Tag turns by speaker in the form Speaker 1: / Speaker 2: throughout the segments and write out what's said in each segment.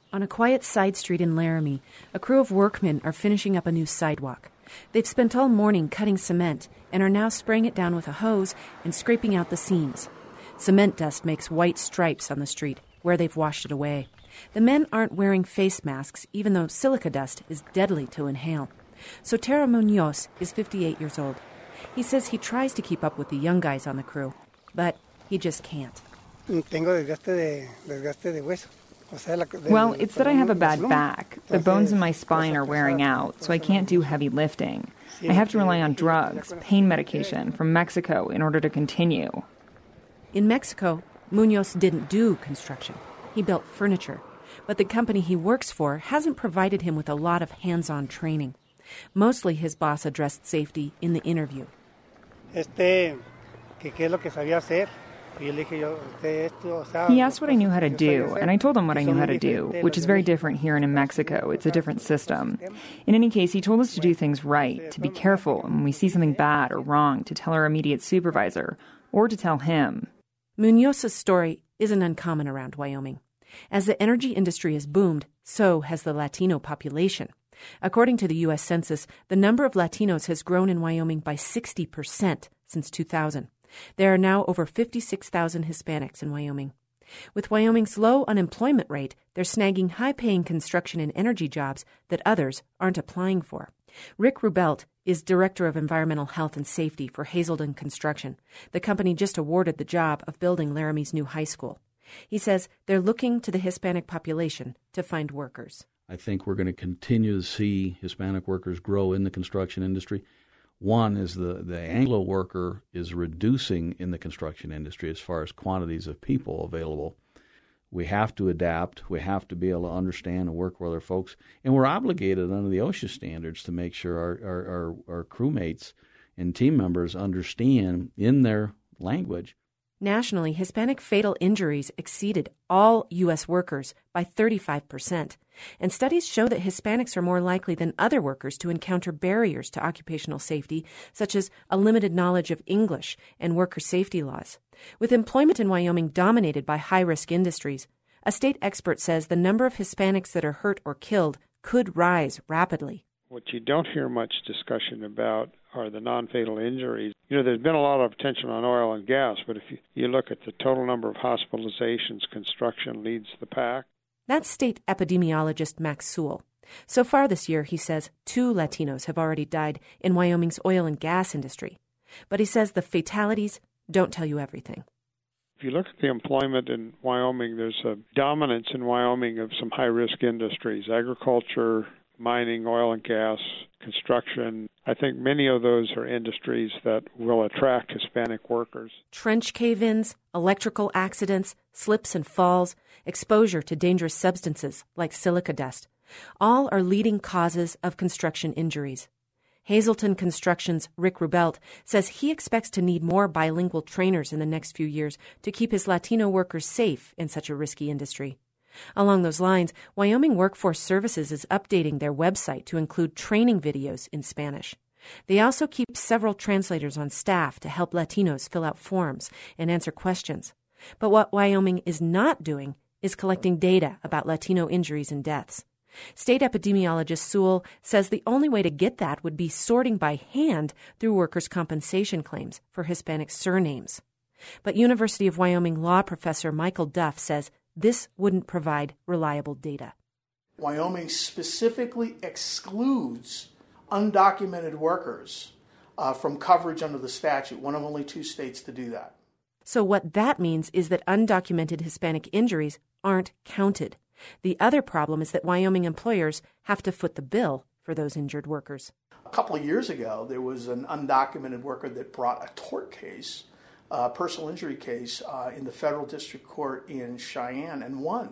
Speaker 1: On a quiet side street in Laramie, a crew of workmen are finishing up a new sidewalk. They've spent all morning cutting cement and are now spraying it down with a hose and scraping out the seams. Cement dust makes white stripes on the street, where they've washed it away. The men aren't wearing face masks, even though silica dust is deadly to inhale. Sotero Munoz is 58 years old. He says he tries to keep up with the young guys on the crew, but he just can't.
Speaker 2: Well, it's that I have a bad back. The bones in my spine are wearing out, so I can't do heavy lifting. I have to rely on drugs, pain medication from Mexico in order to continue.
Speaker 1: In Mexico, Munoz didn't do construction. He built furniture. But the company he works for hasn't provided him with a lot of hands-on training. Mostly his boss addressed safety in the interview.
Speaker 2: He asked what I knew how to do, and I told him what I knew how to do, which is very different here and in Mexico. It's a different system. In any case, he told us to do things right, to be careful, and when we see something bad or wrong, to tell our immediate supervisor, or to tell him.
Speaker 1: Munoz's story isn't uncommon around Wyoming. As the energy industry has boomed, so has the Latino population. According to the U.S. Census, the number of Latinos has grown in Wyoming by 60% since 2000. There are now over 56,000 Hispanics in Wyoming. With Wyoming's low unemployment rate, they're snagging high-paying construction and energy jobs that others aren't applying for. Rick Rubelt is Director of Environmental Health and Safety for Hazelden Construction. The company just awarded the job of building Laramie's new high school. He says they're looking to the Hispanic population to find workers.
Speaker 3: I think we're going to continue to see Hispanic workers grow in the construction industry. One is the Anglo worker is reducing in the construction industry as far as quantities of people available. We have to adapt. We have to be able to understand and work with our folks. And we're obligated under the OSHA standards to make sure our crewmates and team members understand in their language.
Speaker 1: Nationally, Hispanic fatal injuries exceeded all U.S. workers by 35%. And studies show that Hispanics are more likely than other workers to encounter barriers to occupational safety, such as a limited knowledge of English and worker safety laws. With employment in Wyoming dominated by high-risk industries, a state expert says the number of Hispanics that are hurt or killed could rise rapidly.
Speaker 4: What you don't hear much discussion about are the non-fatal injuries. There's been a lot of attention on oil and gas, but if you look at the total number of hospitalizations, construction leads the pack.
Speaker 1: That's state epidemiologist Max Sewell. So far this year, he says 2 Latinos have already died in Wyoming's oil and gas industry. But he says the fatalities don't tell you everything.
Speaker 4: If you look at the employment in Wyoming, there's a dominance in Wyoming of some high-risk industries, agriculture, mining, oil and gas, construction. I think many of those are industries that will attract Hispanic workers.
Speaker 1: Trench cave-ins, electrical accidents, slips and falls, exposure to dangerous substances like silica dust, all are leading causes of construction injuries. Hazelden Construction's Rick Rubelt says he expects to need more bilingual trainers in the next few years to keep his Latino workers safe in such a risky industry. Along those lines, Wyoming Workforce Services is updating their website to include training videos in Spanish. They also keep several translators on staff to help Latinos fill out forms and answer questions. But what Wyoming is not doing is collecting data about Latino injuries and deaths. State epidemiologist Sewell says the only way to get that would be sorting by hand through workers' compensation claims for Hispanic surnames. But University of Wyoming law professor Michael Duff says this wouldn't provide reliable data.
Speaker 5: Wyoming specifically excludes undocumented workers from coverage under the statute, one of only 2 states to do that.
Speaker 1: So what that means is that undocumented Hispanic injuries aren't counted. The other problem is that Wyoming employers have to foot the bill for those injured workers.
Speaker 5: A couple of years ago, there was an undocumented worker that brought a tort case, personal injury case, in the federal district court in Cheyenne and won,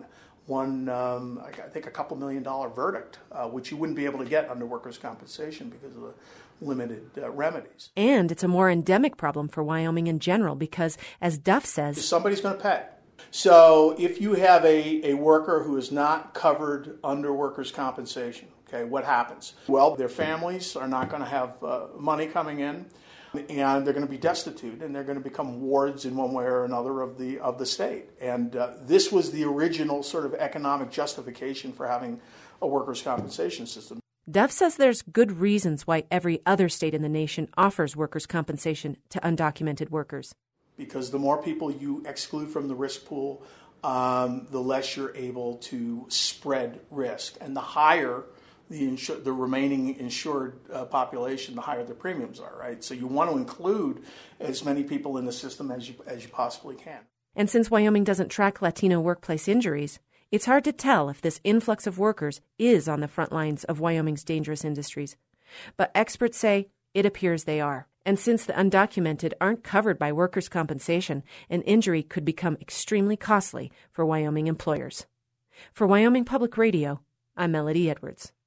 Speaker 5: I think, a couple $1 million verdict, which you wouldn't be able to get under workers' compensation because of the limited remedies.
Speaker 1: And it's a more endemic problem for Wyoming in general because, as Duff says,
Speaker 5: somebody's going to pay. So if you have a worker who is not covered under workers' compensation, okay, what happens? Well, their families are not going to have money coming in. and they're going to be destitute, and they're going to become wards in one way or another of the state. And this was the original sort of economic justification for having a workers' compensation system.
Speaker 1: Duff says there's good reasons why every other state in the nation offers workers' compensation to undocumented workers.
Speaker 5: Because the more people you exclude from the risk pool, the less you're able to spread risk. And the higher the remaining insured population, the higher the premiums are, right? So you want to include as many people in the system as you possibly can.
Speaker 1: And since Wyoming doesn't track Latino workplace injuries, it's hard to tell if this influx of workers is on the front lines of Wyoming's dangerous industries. But experts say it appears they are. And since the undocumented aren't covered by workers' compensation, an injury could become extremely costly for Wyoming employers. For Wyoming Public Radio, I'm Melody Edwards.